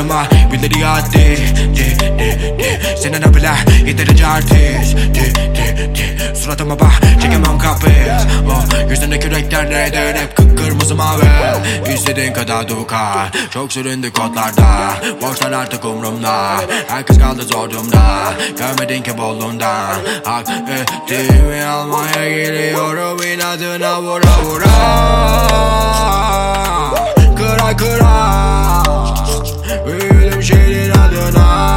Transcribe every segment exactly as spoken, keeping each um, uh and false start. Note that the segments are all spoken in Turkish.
yanıma birileri addi di, di, di. Senin abiler yeterince artist di, di, di. Suratıma bak çekemem kapris oh, yüzündeki renkler neden hep kıpkırmızı mavi. İstediğin kadar dukar çok süründü kodlarda. Borçlar artık umrumda. Herkes kaldı zor durumda. Görmedin ki bolluğundan. Hak ettiğimi almaya geliyorum inadına vura vura. Kıra kıra büyüdüm şehrin adına.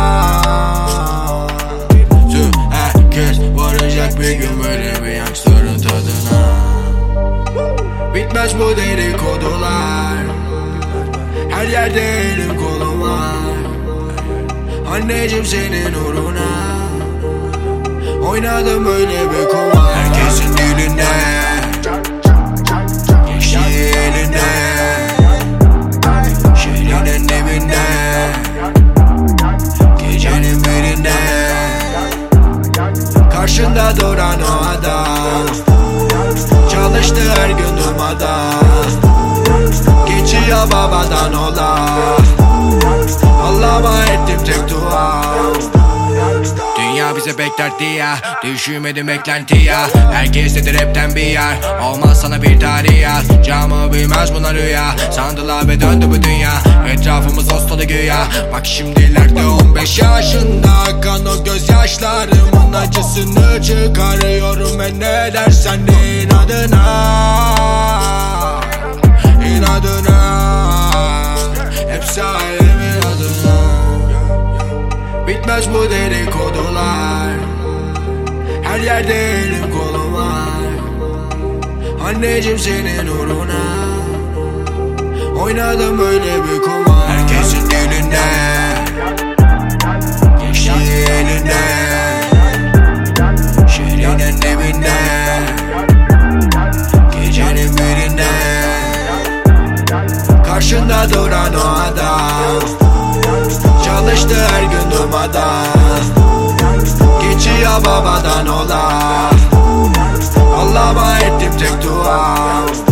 Tüm herkes varacak bir gün böyle bir youngster'ın tadına. Bitmez bu dedikodular. Her yerde elim kolum var. Anneciğim senin uğruna oynadım böyle bir kumar. Herkesin dilinde geçti eline. Şehrinin dibinde gecenin birinde karşında duran o adam çalıştı her gün durmadan. Geçiyor babadan ola. Allah'ıma ettim tek dua. Dünya bize beklerdi ya. Düşünmedim beklentiye. Herkes dedi rapten bir yer. Olmaz sana bir tarih yaz. Camı bilmez buna rüya. Sandılar ve döndü bu dünya. Etrafımız dost dolu güya. Bak şimdilerde on beş yaşında akan o gözyaşlarımın acısını çıkarıyorum. Ve ne dersen de inadına. İnadına. Hep sahibimin adına. Bitmez bu dedikodular. Her yerde elim kolum var. Anneciğim senin uğruna oynadım böyle bir kumar. Herkesin dilinde geçti eline. Şehrinin dibinde gecenin birinde karşında duran o adam çalıştı her gün durmadan. Geçiyor babadan ola. Allah'ıma ettim tek dua.